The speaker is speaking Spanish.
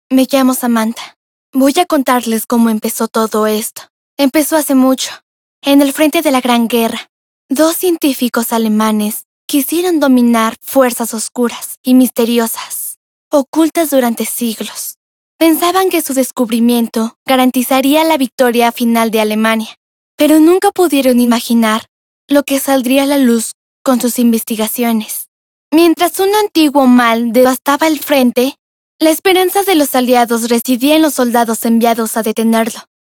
Me llamo Samantha. Voy a contarles cómo empezó todo esto. Empezó hace mucho, en el frente de la Gran Guerra. 2 científicos alemanes quisieron dominar fuerzas oscuras y misteriosas, ocultas durante siglos. Pensaban que su descubrimiento garantizaría la victoria final de Alemania, pero nunca pudieron imaginar lo que saldría a la luz con sus investigaciones. Mientras un antiguo mal devastaba el frente, la esperanza de los aliados residía en los soldados enviados a detenerlo.